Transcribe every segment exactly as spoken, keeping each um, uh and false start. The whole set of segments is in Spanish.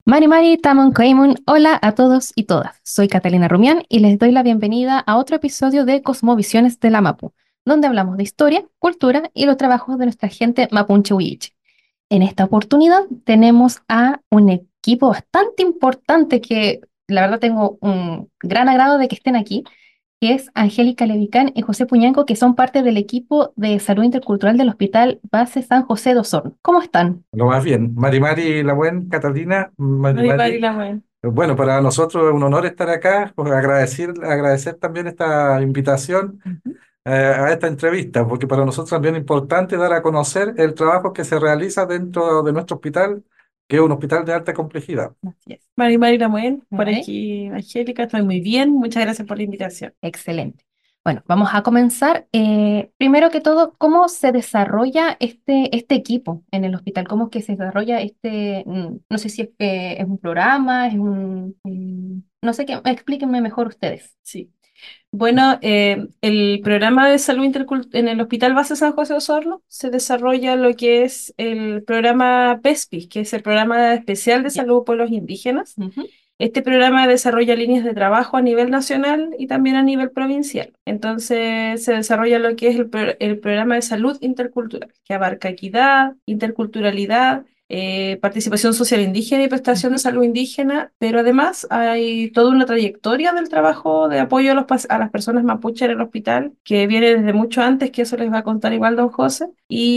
Mari Mari, Tamon Kaimun, hola a todos y todas. Soy Catalina Rumián y les doy la bienvenida a otro episodio de Cosmovisiones de la Mapu, donde hablamos de historia, cultura y los trabajos de nuestra gente mapuche huilliche. En esta oportunidad tenemos a un equipo bastante importante que la verdad tengo un gran agrado de que estén aquí, que es Angélica Levicán y José Puñanco, que son parte del equipo de salud intercultural del Hospital Base San José de Osorno. ¿Cómo están? Lo más bien. Mari Mari, la buena Catalina, Mari Mari Mari Mari. la buena. Bueno, para nosotros es un honor estar acá, pues agradecer, agradecer también esta invitación Ujú. eh, a esta entrevista, porque para nosotros también es importante dar a conocer el trabajo que se realiza dentro de nuestro hospital, que es un hospital de alta complejidad. Así es. Mari Mari la buena. Por ¿Ok? aquí, Angélica, estoy muy bien. Muchas gracias por la invitación. Excelente. Bueno, vamos a comenzar. Eh, primero que todo, ¿cómo se desarrolla este, este equipo en el hospital? ¿Cómo es que se desarrolla este, mm, no sé si es, que es un programa, es un, mm, no sé qué, explíquenme mejor ustedes. Sí. Bueno, eh, el programa de salud intercul- en el Hospital Base San José de Osorno se desarrolla lo que es el programa PESPI, que es el programa especial de Ya. salud de pueblos indígenas. Ujú. Este programa desarrolla líneas de trabajo a nivel nacional y también a nivel provincial. Entonces se desarrolla lo que es el, pro- el programa de salud intercultural, que abarca equidad, interculturalidad, eh, participación social indígena y prestación de Ujú. salud indígena, pero además hay toda una trayectoria del trabajo de apoyo a, los, pas- a las personas mapuche en el hospital, que viene desde mucho antes, que eso les va a contar igual don José,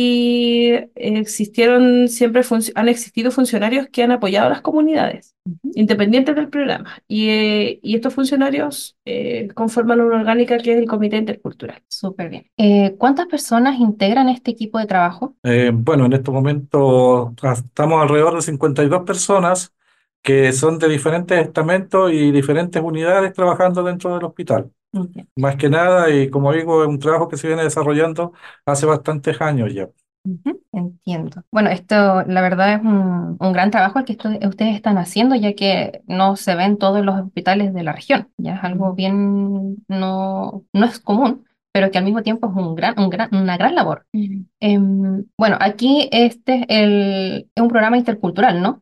y existieron siempre, func- han existido funcionarios que han apoyado a las comunidades Ujú. independientes del programa. Y, eh, y estos funcionarios eh, conforman una orgánica que es el Comité Intercultural. Súper bien. Eh, ¿cuántas personas integran este equipo de trabajo? Eh, bueno, en estos momentos ah, estamos alrededor de cincuenta y dos personas que son de diferentes estamentos y diferentes unidades trabajando dentro del hospital. Ok. Más que nada, y como digo, es un trabajo que se viene desarrollando hace bastantes años ya. Ujú. Entiendo. Bueno, esto la verdad es un, un gran trabajo el que esto- ustedes están haciendo, ya que no se ve en todos los hospitales de la región. Ya es algo bien, no, no es común, pero que al mismo tiempo es un gran, un gran, una gran labor. Mm. Em, bueno, aquí este es, el, es un programa intercultural, ¿no?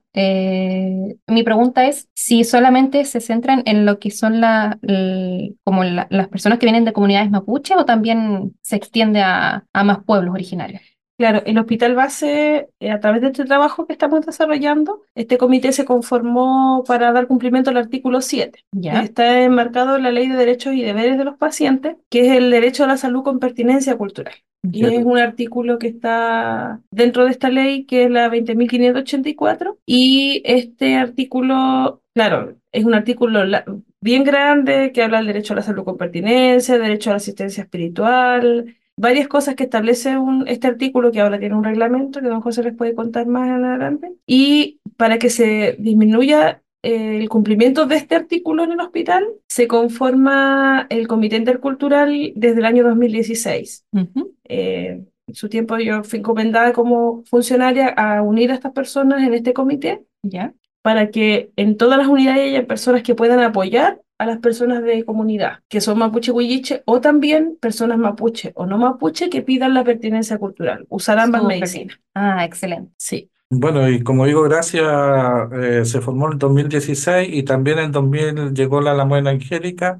Eh, mi pregunta es si solamente se centran en lo que son la, el- como la- las personas que vienen de comunidades mapuche o también se extiende a, a más pueblos originarios. Claro, el hospital base, eh, a través de este trabajo que estamos desarrollando, este comité se conformó para dar cumplimiento al artículo siete, que ¿Ya? está enmarcado en la Ley de Derechos y Deberes de los Pacientes, que es el derecho a la salud con pertinencia cultural. Y es Eh, un artículo que está dentro de esta ley, que es la veinte mil quinientos ochenta y cuatro, y este artículo, claro, es un artículo la- bien grande que habla del derecho a la salud con pertinencia, derecho a la asistencia espiritual, varias cosas que establece un, este artículo, que ahora tiene un reglamento que don José les puede contar más en adelante, y para que se disminuya eh, el cumplimiento de este artículo en el hospital, se conforma el Comité Intercultural desde el año dos mil dieciséis. Ujú. Eh, en su tiempo yo fui encomendada como funcionaria a unir a estas personas en este comité ¿Ya? para que en todas las unidades haya personas que puedan apoyar a las personas de comunidad, que son mapuche huilliche, o también personas mapuche o no mapuche que pidan la pertinencia cultural, usar ambas Súper bien. medicinas. Ah, excelente. Sí. Bueno, y como digo, gracias, eh, se formó en el dos mil dieciséis y también en dos mil llegó la Lamuela Angélica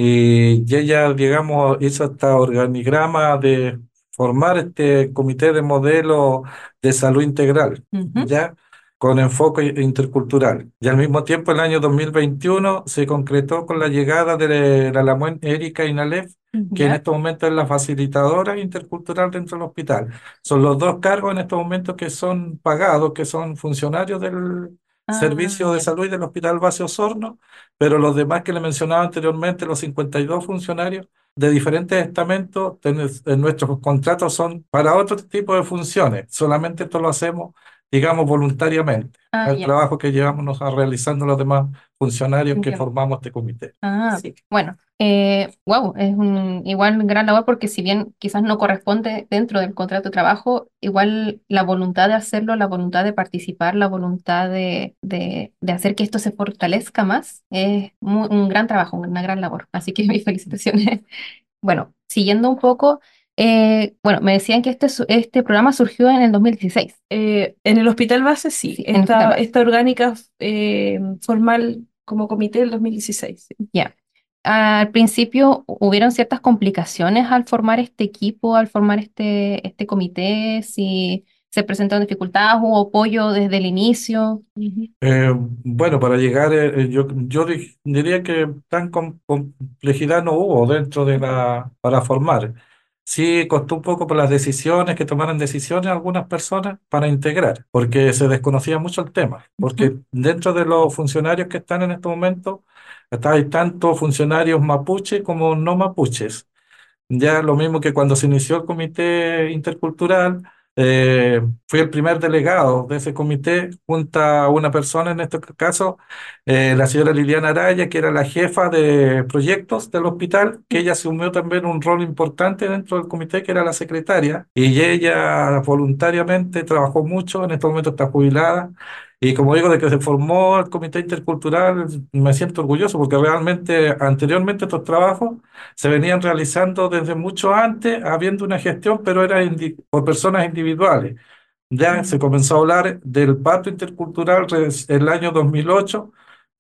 y, y ella, digamos, hizo este organigrama de formar este comité de modelo de salud integral, Ujú. ¿ya? Con enfoque intercultural. Y al mismo tiempo, el año dos mil veintiuno se concretó con la llegada de la Lamuela Erika Inalef, que en ¿Ya? estos momentos es la facilitadora intercultural dentro del hospital. Son los dos cargos en estos momentos que son pagados, que son funcionarios del Ah, Servicio de ya. Salud y del Hospital Base Osorno, pero los demás que le mencionaba anteriormente, los cincuenta y dos funcionarios de diferentes estamentos, ten- en nuestros contratos son para otro tipo de funciones. Solamente esto lo hacemos, digamos, voluntariamente. Ah, El ya. trabajo que llevamos nos- realizando los demás funcionarios que Entiendo. formamos este comité. Ah, Sí. bueno, eh, wow, es un igual gran labor porque si bien quizás no corresponde dentro del contrato de trabajo, igual la voluntad de hacerlo, la voluntad de participar, la voluntad de, de, de hacer que esto se fortalezca más, es mu- un gran trabajo, una gran labor. Así que mis felicitaciones. Bueno, siguiendo un poco. Eh, bueno, me decían que este, su- este programa surgió en el dos mil dieciséis. Eh, en el hospital base sí, Sí, en el Hospital esta, Base. esta orgánica eh, formal como comité del dos mil dieciséis. Sí. Ya. Al principio hu- hubieron ciertas complicaciones al formar este equipo, al formar este, este comité, si se presentaron dificultades, hubo apoyo desde el inicio. Ujú. Eh, bueno, para llegar, eh, eh, yo, yo di- diría que tan com- complejidad no hubo dentro de la, para formar. Sí costó un poco por las decisiones, que tomaran decisiones algunas personas para integrar, porque se desconocía mucho el tema, Ujú. porque dentro de los funcionarios que están en este momento, está- hay tanto funcionarios mapuche como no mapuches. Ya lo mismo que cuando se inició el comité intercultural, eh, fui el primer delegado de ese comité junto a una persona, en este caso, eh, la señora Liliana Araya, que era la jefa de proyectos del hospital, que ella asumió también un rol importante dentro del comité, que era la secretaria, y ella voluntariamente trabajó mucho, en este momento está jubilada. Y como digo, de que se formó el Comité Intercultural, me siento orgulloso porque realmente anteriormente estos trabajos se venían realizando desde mucho antes, habiendo una gestión, pero era indi- por personas individuales. Ya se comenzó a hablar del pacto intercultural res- el año dos mil ocho,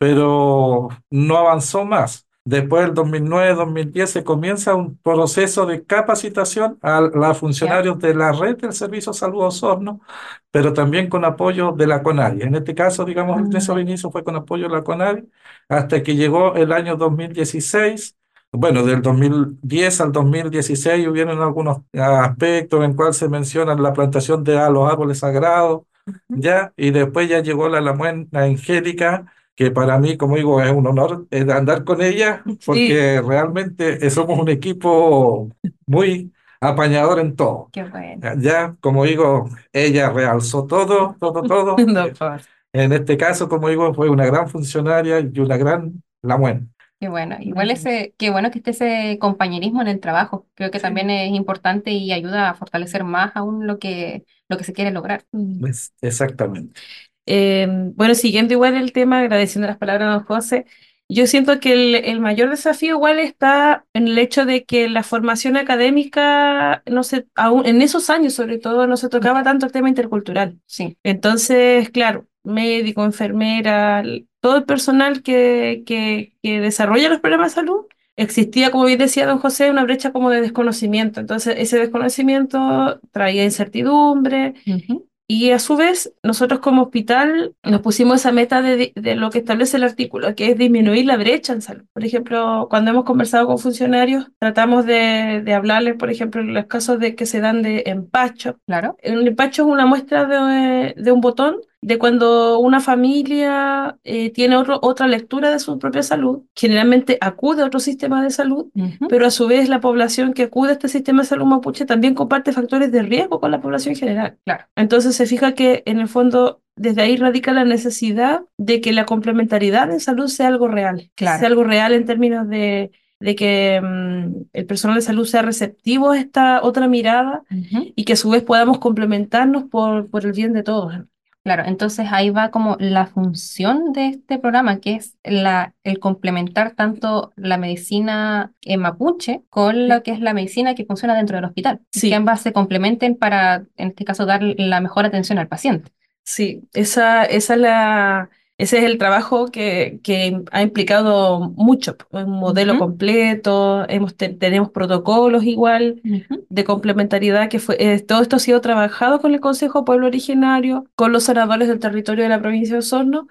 pero no avanzó más. Después del dos mil nueve, dos mil diez se comienza un proceso de capacitación a los ¿Ya? funcionarios de la red del Servicio de Salud Osorno, pero también con apoyo de la CONADI. En este caso, digamos, en Mm, esos inicios fue con apoyo de la CONADI, hasta que llegó el año dos mil dieciséis. Bueno, del dos mil diez al dos mil dieciséis hubieron algunos aspectos en cual se menciona la plantación de a- los árboles sagrados, ujú. ya, y después ya llegó la Lamuén Angélica, que para mí, como digo, es un honor eh, andar con ella, Sí, porque realmente eh, somos un equipo muy apañador en todo. Qué bueno, Ya, ya, como digo, ella realzó todo, todo, todo. Eh, doctor. En este caso, como digo, fue una gran funcionaria y una gran Lamuén. qué bueno. Igual Ujú. ese, qué bueno que esté ese compañerismo en el trabajo. Creo que Sí, también es importante y ayuda a fortalecer más aún lo que, lo que se quiere lograr. Mm. es- exactamente. Eh, bueno, siguiendo igual el tema, agradeciendo las palabras de don José, yo siento que el, el mayor desafío igual está en el hecho de que la formación académica, no se, aún en esos años sobre todo, no se tocaba tanto el tema intercultural. Sí, Entonces, claro, médico, enfermera, l- todo el personal que, que, que desarrolla los programas de salud, existía, como bien decía don José, una brecha como de desconocimiento. Entonces, ese desconocimiento traía incertidumbre ujú. y a su vez, nosotros como hospital nos pusimos esa meta de, di- de lo que establece el artículo, que es disminuir la brecha en salud. Por ejemplo, cuando hemos conversado con funcionarios, tratamos de, de hablarles, por ejemplo, en los casos de que se dan de empacho. Claro. Un empacho es una muestra de, de un botón de cuando una familia eh, tiene otro- otra lectura de su propia salud, generalmente acude a otro sistema de salud, Ujú. pero a su vez la población que acude a este sistema de salud mapuche también comparte factores de riesgo con la población general. Claro, Entonces se fija que en el fondo desde ahí radica la necesidad de que la complementariedad en salud sea algo real, sea claro. algo real en términos de, de que mm, el personal de salud sea receptivo a esta otra mirada Ujú. y que a su vez podamos complementarnos por, por el bien de todos. Claro, entonces ahí va como la función de este programa, que es la, el complementar tanto la medicina en mapuche con lo que es la medicina que funciona dentro del hospital, y que Sí, ambas se complementen para, en este caso, dar la mejor atención al paciente. sí, esa, esa es la, ese es el trabajo que, que ha implicado mucho, un modelo Ujú, completo, hemos, te- tenemos protocolos igual ujú. de complementariedad, que fue, eh, todo esto ha sido trabajado con el Consejo Pueblo Originario, con los sanadores del territorio de la provincia de Osorno,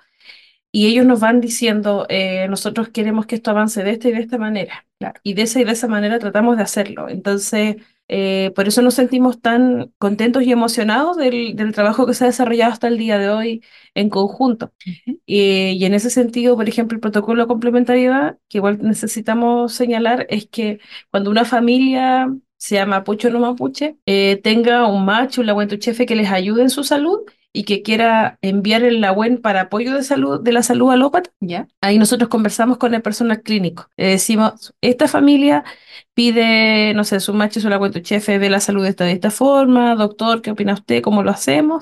y ellos nos van diciendo, eh, nosotros queremos que esto avance de esta y de esta manera. Claro. Y de esa y de esa manera tratamos de hacerlo. Entonces, eh, por eso nos sentimos tan contentos y emocionados del, del trabajo que se ha desarrollado hasta el día de hoy en conjunto. Ujú. Eh, y en ese sentido, por ejemplo, el protocolo de complementariedad, que igual necesitamos señalar, es que cuando una familia, sea mapuche o no mapuche, eh, tenga un macho, un lahuentuchefe que les ayude en su salud y que quiera enviar el lagüen para apoyo de salud, de la salud alópata, ¿Ya? ahí nosotros conversamos con el personal clínico. Le decimos, esta familia pide, no sé, su macho, su lahuentuchefe ve la salud de esta, de esta forma, doctor, ¿qué opina usted? ¿Cómo lo hacemos?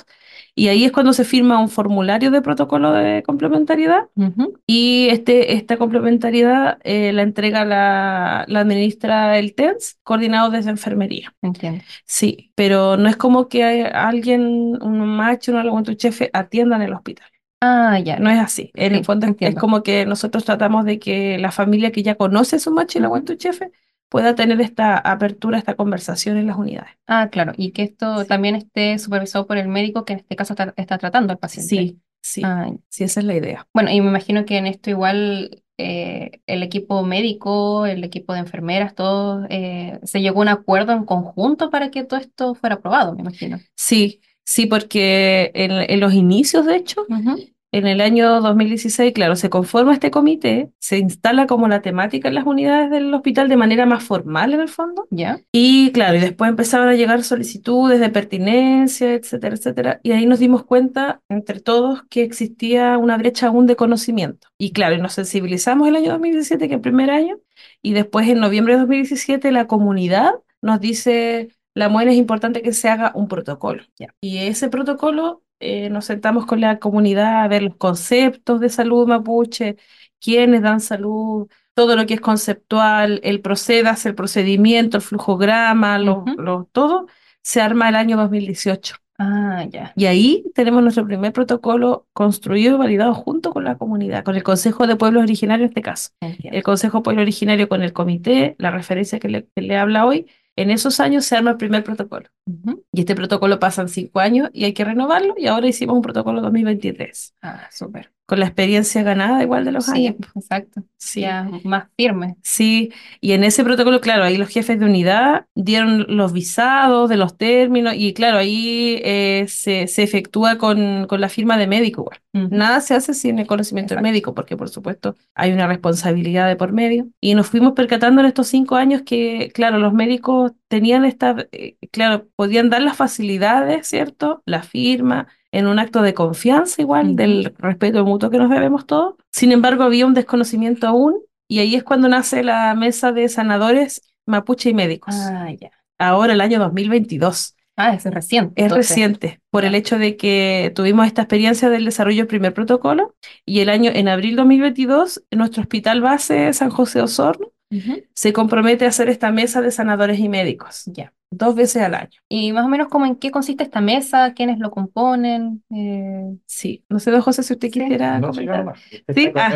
Y ahí es cuando se firma un formulario de protocolo de complementariedad Ujú, y este, esta complementariedad eh, la entrega la, la administra el T E N S, coordinado desde enfermería. entiendo. Sí, pero no es como que hay- alguien, un macho, un jefe, atienda en el hospital. Ah, ya, No ya. es así. En el Sí, fondo es, es entiendo. como que nosotros tratamos de que la familia que ya conoce a su macho y la Ujú. jefe pueda tener esta apertura, esta conversación en las unidades. Ah, claro, y que esto Sí, también esté supervisado por el médico que en este caso está, está tratando al paciente. sí, sí, Ah, sí, esa es la idea. bueno, y me imagino que en esto igual eh, el equipo médico, el equipo de enfermeras, todos, eh, se llegó a un acuerdo en conjunto para que todo esto fuera aprobado, me imagino. Sí, sí, porque en, en los inicios, de hecho, Ujú, en el año dos mil dieciséis, claro, se conforma este comité, se instala como la temática en las unidades del hospital de manera más formal en el fondo. ya. Y claro, y después empezaron a llegar solicitudes de pertinencia, etcétera, etcétera. Y ahí nos dimos cuenta entre todos que existía una brecha aún de conocimiento. Y claro, y nos sensibilizamos el año dos mil diecisiete, que es el primer año, y después en noviembre de dos mil diecisiete la comunidad nos dice, la M U E N es importante que se haga un protocolo. Ya. Y ese protocolo, eh, nos sentamos con la comunidad a ver los conceptos de salud mapuche, quiénes dan salud, todo lo que es conceptual, el procedas, el procedimiento, el flujograma, lo, Ujú. lo- todo, se arma el año dos mil dieciocho. Ah, ya. Y ahí tenemos nuestro primer protocolo construido y validado junto con la comunidad, con el Consejo de Pueblos Originarios en este caso. Entiendo. El Consejo Pueblo Originario con el comité, la referencia que le, que le habla hoy, en esos años se arma el primer protocolo. Ujú. Y este protocolo pasan cinco años y hay que renovarlo y ahora hicimos un protocolo dos mil veintitrés, Ah, súper. con la experiencia ganada igual de los años. Sí, exacto. Sí. Ya más firme. Sí, y en ese protocolo, claro, ahí los jefes de unidad dieron los visados de los términos y claro, ahí eh, se, se efectúa con, con la firma de médico igual. Ujú. Nada se hace sin el conocimiento del Exacto. médico, porque por supuesto hay una responsabilidad de por medio. Y nos fuimos percatando en estos cinco años que, claro, los médicos tenían esta, eh, claro, podían dar las facilidades, ¿cierto? La firma, en un acto de confianza igual, Ujú. del respeto mutuo que nos debemos todos. Sin embargo, había un desconocimiento aún y ahí es cuando nace la mesa de sanadores mapuche y médicos. Ah, ya. Ahora, el año dos mil veintidós. Ah, es reciente, Es entonces. reciente, por el Ya. hecho de que tuvimos esta experiencia del desarrollo del primer protocolo y el año, en abril dos mil veintidós, nuestro hospital base San José Osorno Ujú. se compromete a hacer esta mesa de sanadores y médicos, Ya. dos veces al año. Y más o menos como en qué consiste esta mesa, quiénes lo componen. Eh, Sí, no sé, don José, si usted sí. quisiera No, siga comentar. nomás. Sí, ah.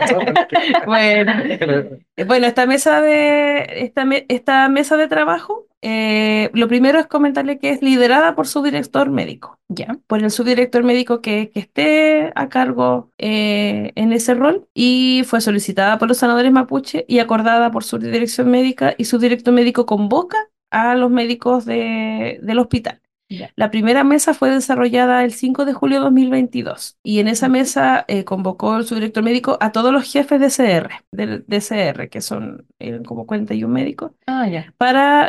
Bueno, Eh, Bueno, esta mesa de, esta, me- esta mesa de trabajo, eh, lo primero es comentarle que es liderada por su director médico, Ya. por el subdirector médico que, que esté a cargo eh, en ese rol, y fue solicitada por los sanadores mapuche y acordada por su dirección médica, y su director médico convoca a los médicos de- del hospital. Ya. La primera mesa fue desarrollada el cinco de julio de dos mil veintidós y en esa mesa eh, convocó el subdirector médico a todos los jefes de C R, del de C R, que son eran como cuarenta y uno médicos, Ah, ya. para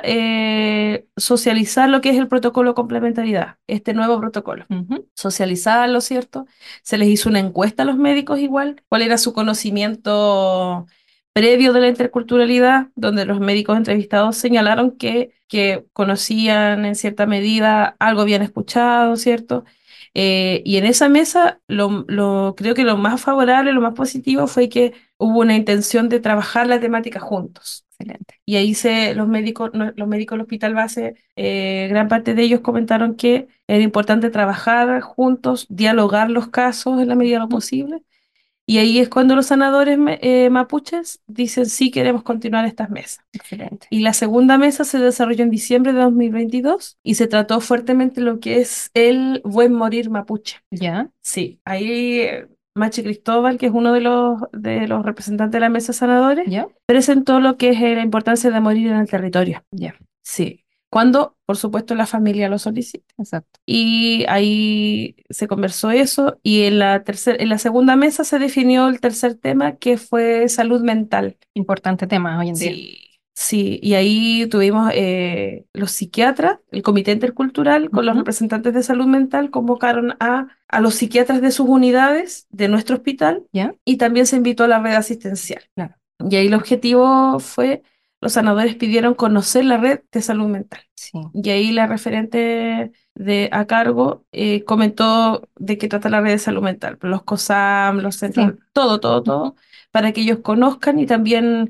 eh, socializar lo que es el protocolo de complementariedad, este nuevo protocolo. Ujú. Socializarlo, ¿cierto? Se les hizo una encuesta a los médicos igual, cuál era su conocimiento previo de la interculturalidad, donde los médicos entrevistados señalaron que, que conocían en cierta medida, algo habían escuchado, ¿cierto? Eh, y en esa mesa, lo, lo- creo que lo más favorable, lo más positivo fue que hubo una intención de trabajar la temática juntos. Excelente. Y ahí se, los médicos, no- los médicos del hospital base, eh, gran parte de ellos comentaron que era importante trabajar juntos, dialogar los casos en la medida de lo Ujú. posible. Y ahí es cuando los sanadores me- eh, mapuches dicen sí, queremos continuar estas mesas. Excelente. Y la segunda mesa se desarrolló en diciembre de dos mil veintidós y se trató fuertemente lo que es el buen morir mapuche. Ya. Sí, ahí eh, Machi Cristóbal, que es uno de los, de los representantes de la mesa de sanadores, Ya. presentó lo que es eh, la importancia de morir en el territorio. Ya. Sí, cuando, por supuesto, la familia lo solicite. Exacto. Y ahí se conversó eso y en la tercer, en la segunda mesa se definió el tercer tema que fue salud mental. Importante tema hoy en día. Sí, sí, y ahí tuvimos eh, los psiquiatras, el comité intercultural con los Ujú. representantes de salud mental convocaron a, a los psiquiatras de sus unidades de nuestro hospital Ya. y también se invitó a la red asistencial. Claro. Y ahí el objetivo fue, los sanadores pidieron conocer la red de salud mental. Sí. Y ahí la referente de, a cargo eh, comentó de qué trata la red de salud mental, los COSAM, los centros, Sí. todo, todo, todo, Ujú. para que ellos conozcan y también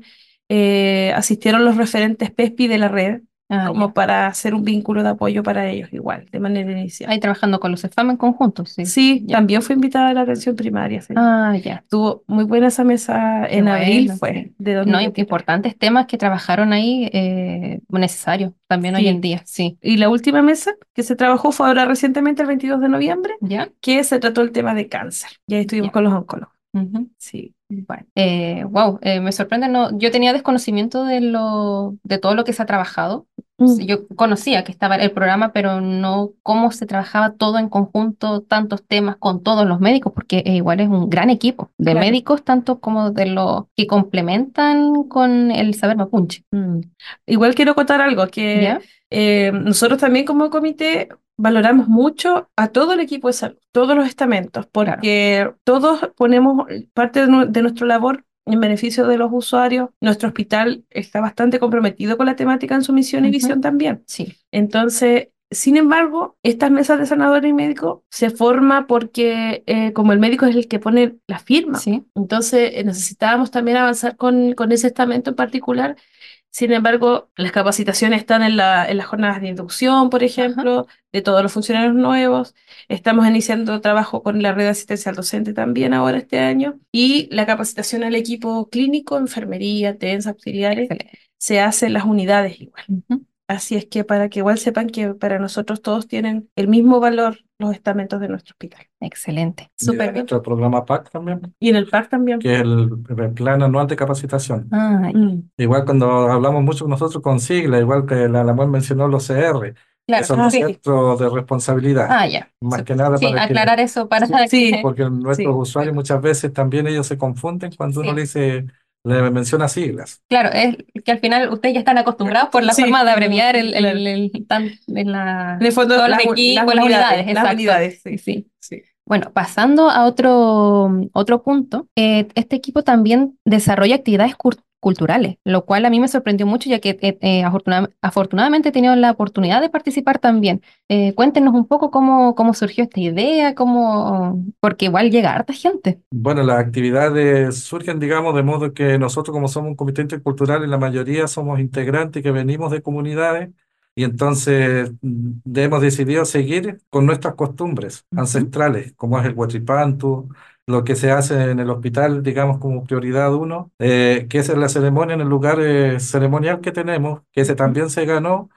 eh, asistieron los referentes PESPI de la red, Ah, como ya. para hacer un vínculo de apoyo para ellos igual, de manera inicial. Ahí trabajando con los CEFAM en conjunto, sí. Sí, Ya. también fue invitada a la atención primaria. Sí. Ah, ya. Estuvo muy buena esa mesa Qué en abril, bueno, fue, sí. de No, im- dos mil veintitrés. importantes temas que trabajaron ahí, eh, necesarios también hoy en Sí. día, sí. Y la última mesa que se trabajó fue ahora recientemente, el veintidós de noviembre, ¿Ya? que se trató el tema de cáncer. Y ahí estuvimos Ya. con los oncólogos. Ujú. Sí. Bueno, eh, wow, eh, me sorprende, no, yo tenía desconocimiento de lo, de todo lo que se ha trabajado. Sí, Mm, yo conocía que estaba el programa, pero no cómo se trabajaba todo en conjunto, tantos temas con todos los médicos, porque eh, igual es un gran equipo de claro. médicos, tanto como de los que complementan con el saber mapuche. Mm. Igual quiero contar algo, que ¿Ya? eh, nosotros también como comité valoramos mucho a todo el equipo de salud, todos los estamentos, Claro. porque todos ponemos parte de, nu- de nuestra labor en beneficio de los usuarios. Nuestro hospital está bastante comprometido con la temática en su misión y Ujú. visión también. Sí, Entonces, sin embargo, estas mesas de sanador y médico se forma porque eh, como el médico es el que pone la firma, sí. entonces eh, necesitábamos también avanzar con, con ese estamento en particular. Sin embargo, las capacitaciones están en la, en las jornadas de inducción, por Ajá. ejemplo, de todos los funcionarios nuevos. Estamos iniciando trabajo con la red asistencial docente también ahora este año. Y la capacitación al equipo clínico, enfermería, T E N S, auxiliares, Excelente. se hace en las unidades igual. Ujú. Así es que para que igual sepan que para nosotros todos tienen el mismo valor los estamentos de nuestro hospital. Excelente. Y Súper de bien. nuestro programa P A C también, Y en el P A C también. que es el, el Plan Anual de Capacitación. Ah, Mm, Igual cuando hablamos mucho nosotros con siglas, igual que la Lamuel mencionó los C R, que claro. son Ah, los sí. centros de responsabilidad. Ah, ya. Más Sí, que nada sí, para que, aclarar eso para Sí, que... porque nuestros sí. usuarios muchas veces también ellos se confunden cuando uno Sí. le dice, le menciona siglas. Claro, es que al final ustedes ya están acostumbrados por la Sí, forma de abreviar el, claro. el, el- tan- en la, En el fondo, todos los las, u- las equipos, las unidades, unidades, las exacto. unidades, Sí, sí. sí. Sí. Bueno, pasando a otro, otro punto, eh, este equipo también desarrolla actividades cur- culturales, lo cual a mí me sorprendió mucho, ya que eh, eh, afortuna- afortunadamente he tenido la oportunidad de participar también. Eh, cuéntenos un poco cómo, cómo surgió esta idea, cómo, porque igual llega harta gente. Bueno, las actividades surgen, digamos, de modo que nosotros como somos un comité intercultural y la mayoría somos integrantes que venimos de comunidades y entonces mm, hemos decidido seguir con nuestras costumbres Ujú. ancestrales, como es el Huachipantu, lo que se hace en el hospital, digamos, como prioridad uno, eh, que es la ceremonia en el lugar eh, ceremonial que tenemos, que ese Ujú. también se ganó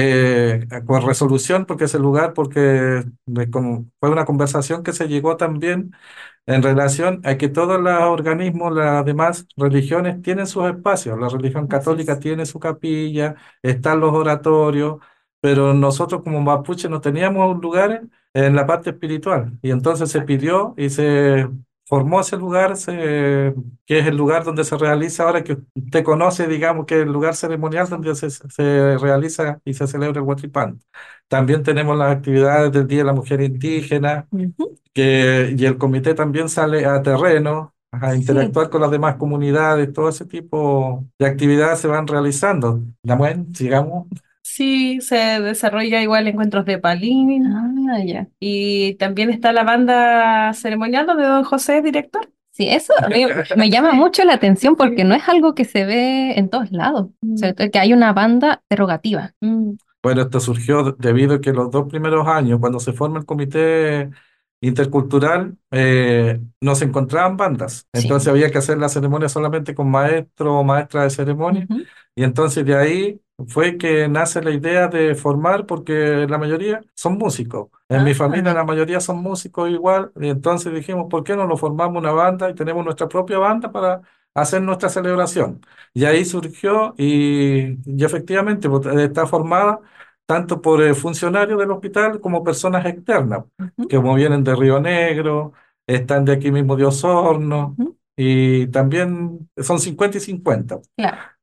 eh, con resolución, porque ese lugar, porque eh, como fue una conversación que se llegó también en relación a que todos los organismos, las demás religiones tienen sus espacios. La religión Así católica es. tiene su capilla, están los oratorios, pero nosotros como mapuche no teníamos lugares en la parte espiritual. Y entonces se Exacto. pidió y se formó ese lugar, se- que es el lugar donde se realiza, ahora que usted conoce, digamos, que es el lugar ceremonial donde se, se realiza y se celebra el Huatripán. También tenemos las actividades del Día de la Mujer Indígena Ujú. que, y el comité también sale a terreno, a Sí. interactuar con las demás comunidades, todo ese tipo de actividades se van realizando. Damuen, sigamos. Sí, se desarrolla igual encuentros de Palín Ah, ya. y también está la banda ceremonial donde don José es director. Sí, eso a mí me llama mucho la atención porque Sí. no es algo que se ve en todos lados, Mm, sobre todo que hay una banda derogativa. mm, Bueno, esto surgió de- debido a que los dos primeros años, cuando se forma el comité intercultural, eh, no se encontraban bandas. Sí. Entonces había que hacer la ceremonia solamente con maestro o maestra de ceremonia. Ujú. Y entonces de ahí fue que nace la idea de formar, porque la mayoría son músicos. En mi familia Ah, la mayoría son músicos igual. Y entonces dijimos, ¿por qué no lo formamos una banda y tenemos nuestra propia banda para hacer nuestra celebración? Y ahí surgió y, y efectivamente pues, está formada tanto por eh, funcionarios del hospital como personas externas, ujú, que como vienen de Río Negro, están de aquí mismo de Osorno, ujú. y también son cincuenta y cincuenta Claro.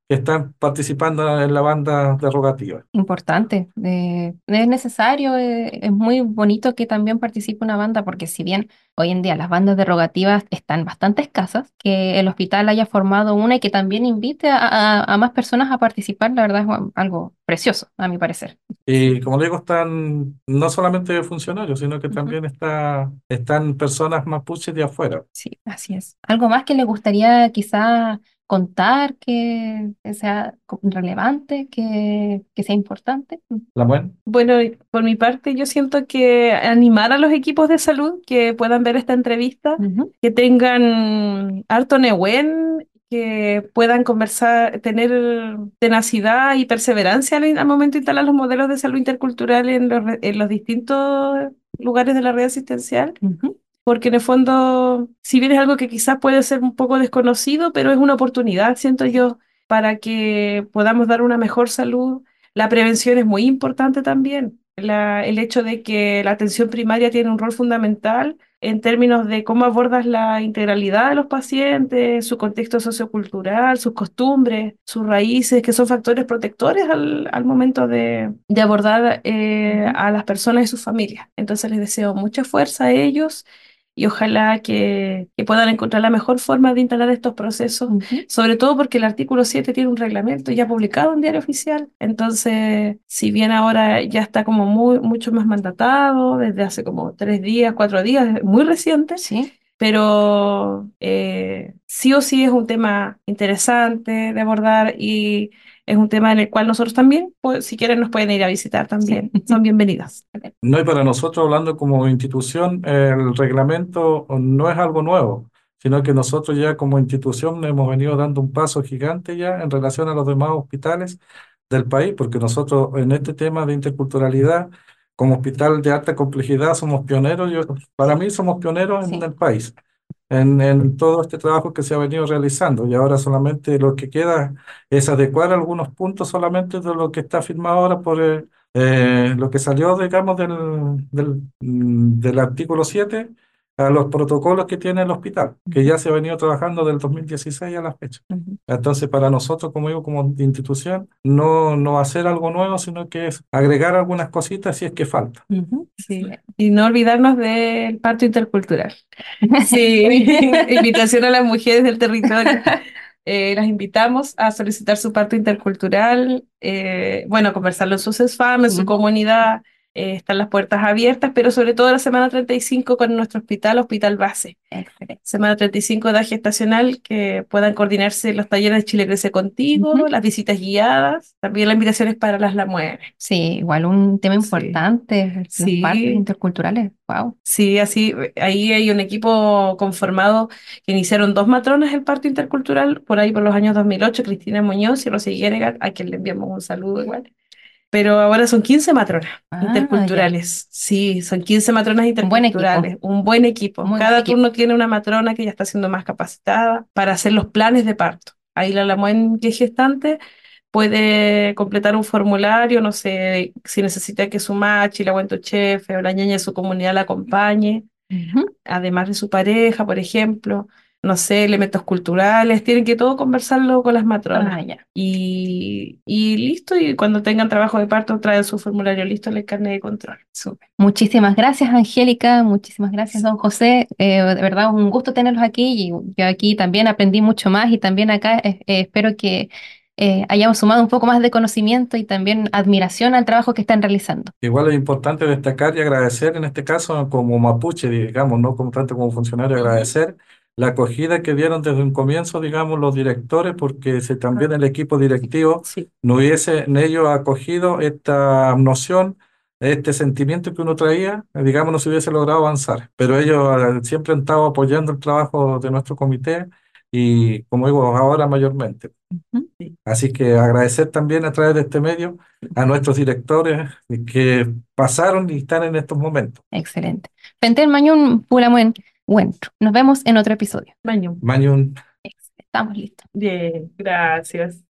que están participando en la banda derogativa. Importante. Eh, es necesario, eh, es muy bonito que también participe una banda, porque si bien hoy en día las bandas derogativas están bastante escasas, que el hospital haya formado una y que también invite a, a- a más personas a participar, la verdad es algo precioso, a mi parecer. Y como le digo, están no solamente funcionarios, sino que Ujú. también está, están personas mapuches de afuera. Sí, así es. ¿Algo más que le gustaría quizá contar que, que sea co- relevante, que, que sea importante? ¿La mueren? Bueno, y por mi parte, yo siento que animar a los equipos de salud que puedan ver esta entrevista, Ujú, que tengan harto Nehuen, que puedan conversar, tener tenacidad y perseverancia al, al momento de instalar los modelos de salud intercultural en los, re- en los distintos lugares de la red asistencial, ujú, porque en el fondo, si bien es algo que quizás puede ser un poco desconocido, pero es una oportunidad, siento yo, para que podamos dar una mejor salud. La prevención es muy importante también. La- el hecho de que la atención primaria tiene un rol fundamental en términos de cómo abordas la integralidad de los pacientes, su contexto sociocultural, sus costumbres, sus raíces, que son factores protectores al, al momento de, de abordar eh, ujú, a las personas y sus familias. Entonces les deseo mucha fuerza a ellos y ojalá que, que puedan encontrar la mejor forma de instalar estos procesos, ujú. sobre todo porque el artículo siete tiene un reglamento ya publicado en Diario Oficial. Entonces, si bien ahora ya está como muy, mucho más mandatado, desde hace como tres días, cuatro días, es muy reciente, Sí. pero eh, sí o sí es un tema interesante de abordar y es un tema en el cual nosotros también, pues, si quieren, nos pueden ir a visitar Sí. también. Son bienvenidas. No, y para nosotros, hablando como institución, el reglamento no es algo nuevo, sino que nosotros ya como institución hemos venido dando un paso gigante ya en relación a los demás hospitales del país, porque nosotros en este tema de interculturalidad, como hospital de alta complejidad, somos pioneros. Yo, para mí somos pioneros en Sí. el país, en, en todo este trabajo que se ha venido realizando, y ahora solamente lo que queda es adecuar algunos puntos solamente de lo que está firmado ahora por el eh, lo que salió, digamos, del, del, mm, del artículo siete a los protocolos que tiene el hospital, que Ujú, ya se ha venido trabajando del dos mil dieciséis a la fecha. ujú, Entonces, para nosotros, como digo, como institución, no, no hacer algo nuevo, sino que es agregar algunas cositas si es que falta. ujú. Sí, y no olvidarnos del parto intercultural. Sí, invitación a las mujeres del territorio. Eh, las invitamos a solicitar su parto intercultural, eh, bueno, conversarlo en su CESFAM, en su Ujú. comunidad, eh, están las puertas abiertas, pero sobre todo la semana treinta y cinco con nuestro hospital, Hospital Base. Excelente. Semana treinta y cinco de edad gestacional, que puedan coordinarse los talleres de Chile Crece Contigo, Ujú. las visitas guiadas, también la invitación es para las La Mueve. Sí, igual un tema Sí, importante, los partos sí. interculturales. Wow. Sí, así, ahí hay un equipo conformado que iniciaron dos matronas el parto intercultural por ahí por los años dos mil ocho, Cristina Muñoz y Rosy Guénega, a quien le enviamos un saludo igual. Pero ahora son quince matronas Ah, ya. interculturales. Sí, son quince matronas Un buen equipo, interculturales, un buen equipo. muy buen Cada equipo. turno tiene una matrona que ya está siendo más capacitada para hacer los planes de parto. Ahí la Lamuen, que es gestante, puede completar un formulario, no sé, si necesita que su machi, la chefe o la ñaña de su comunidad la acompañe, Ujú. además de su pareja, por ejemplo, no sé, elementos culturales, tienen que todo conversarlo con las Ah, matronas. ya. Y, y listo, y cuando tengan trabajo de parto, traen su formulario listo, el carnet de control. Súper. Muchísimas gracias, Angélica. Muchísimas gracias, don José. Eh, de verdad, un gusto tenerlos aquí. Y yo aquí también aprendí mucho más y también acá eh, eh, espero que eh, hayamos sumado un poco más de conocimiento y también admiración al trabajo que están realizando. Igual es importante destacar y agradecer en este caso como mapuche, digamos, no como tanto como funcionario, Ujú. agradecer la acogida que dieron desde un comienzo, digamos, los directores, porque si también el equipo directivo Sí, no hubiese en ellos acogido esta noción, este sentimiento que uno traía, eh, digamos, no se hubiese logrado avanzar. Pero ellos eh, siempre han estado apoyando el trabajo de nuestro comité y, como digo, ahora mayormente. Ujú. sí. Así que agradecer también a través de este medio a nuestros directores que pasaron y están en estos momentos. Excelente. Penter Mañún Pulamuen. Bueno, nos vemos en otro episodio. Baño. Mañun. Estamos listos. Bien, gracias.